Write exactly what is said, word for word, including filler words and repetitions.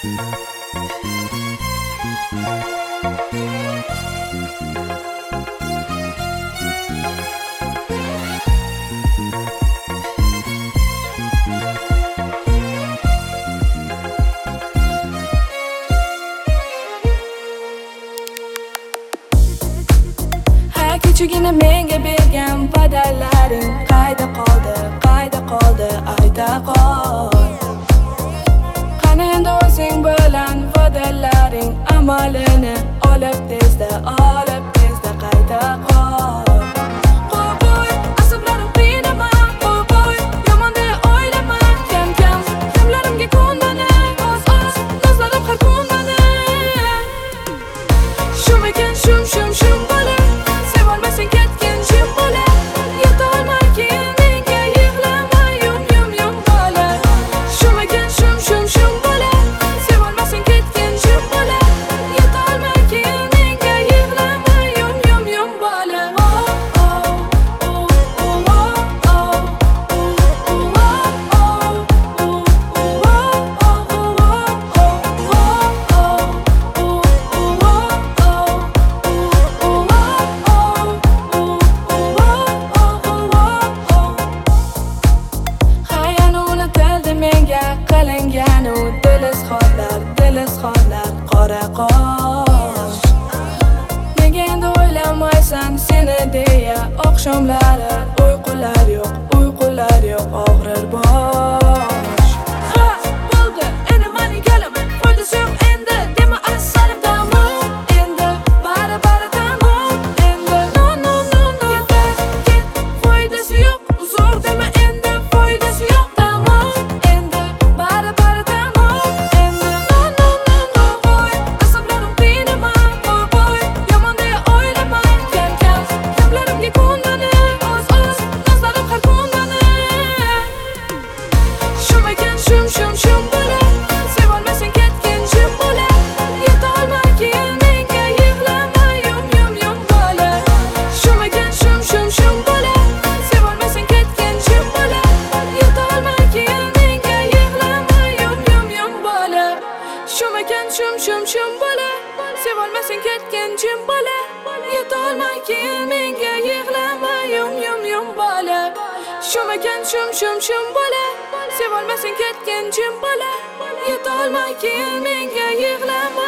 Kechugina menga bergan va'dalaring qayda qoldi, qayda qoldi, ayta qol. Qani endi o'zing bilan va'dalaring amalini olib tezda, olib tezda qayta qol. Qo'y, asablarim qiynama, qo'y, yomon deya o'ylama, kam kam kamlarimga ko'ndani, oz oz nozlarim har kundani. Shum ekan shum shum shum bola, sen ketgan jim bola, yetolmay keyin menga yig'lama yum yum yum bola. Shum ekan shum shum shum bola, sevolmasang ketgan jim bola, yetolmay keyin menga yig'lama yum yum yum bola. Oh oh oh oh oh oh qilinganu dil izhorlar, dil izhorlar qora qosh. Nega endi o'ylamaysan seni deya oqshomlari uyqular yo'q, uyqular yo'q og'rir bosh. Ha, bo'ldi, endi mani galim, foydasi yo'q endi dema assalim tamom. Endi bari bari tamom, endi no no no no yetar, ket, foydasi yo'q, uzr dema endi foydasi yo'q tamom. Endi bari bari tamom, endi no no no no qo'y, asablarim qiynama, qo'y, yomon deya o'ylama, kam kam kamlarimga ko'ndani, oz oz nozlarim har kundani. Shum ekan shum shum shum bola, sevolmasang ketgan jim bola, yetolmay keyin menga yig'lama yum yum yum bola. Shum ekan shum shum shum bola, sevolmasang ketgan jim bola, yetolmay keyin menga yig'lama yum yum yum bola. Shum ekan shum shum shum bola, sevolmasang ketgan jim bola, yetolmay keyin menga yig'lama yum yum yum bola. Shum ekan shum shum shum bola, sevolmasang ketgan jim bola, yetolmay keyin menga yig'lama